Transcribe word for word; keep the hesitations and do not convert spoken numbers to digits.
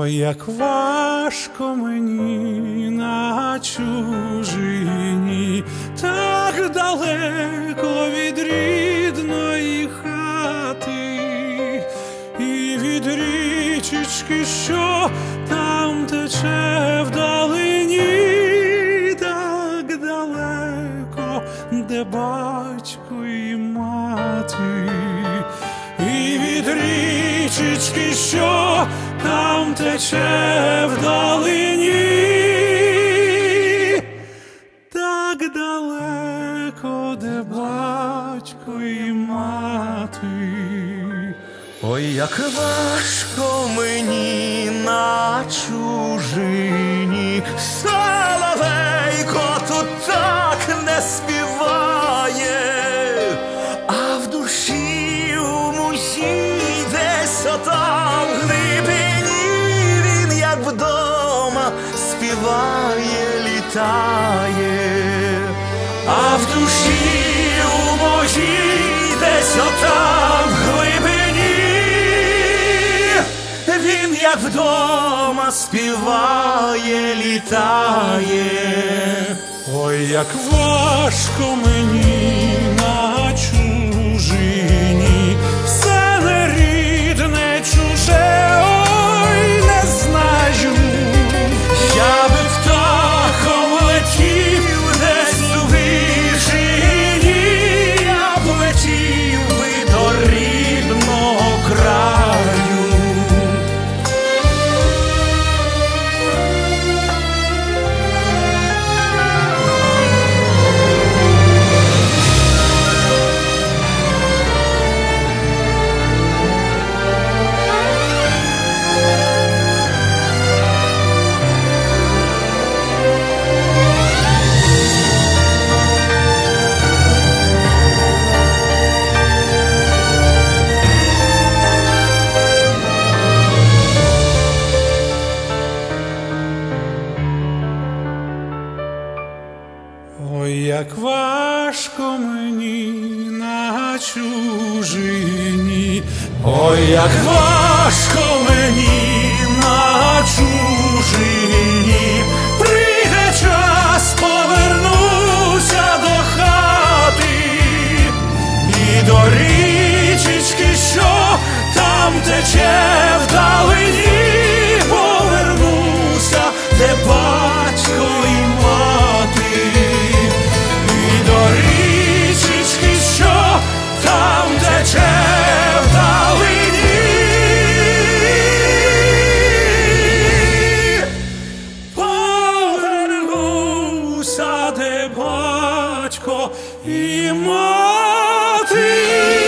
Ой, як важко мені на чужині, так далеко від рідної хати, і від річечки, що там тече вдалині, так далеко, де батько і мати, і від річечки, що там тече вдалині, так далеко, де батько і мати. Ой, як важко мені на чужині, соловейко тут так не співає, а в душі у мусі десь отам в глибині він, як вдома, співає, літає, а в душі у моїй десь отам в глибині він, як вдома, співає, літає. Ой, як важко мені на чужині, все нерідне, чуже, ой, не знаю. Я би птахом летів десь у вишині, я б летів би до рідного краю. Ой, як важко мені на чужині, Ой, як важко мені на чужині, прийде час, повернуся до хати і до річечки, що там тече вдалині, повернуся, де батько і мати, і до річечки, що там тече вдалині, повернуся, де батько і мати.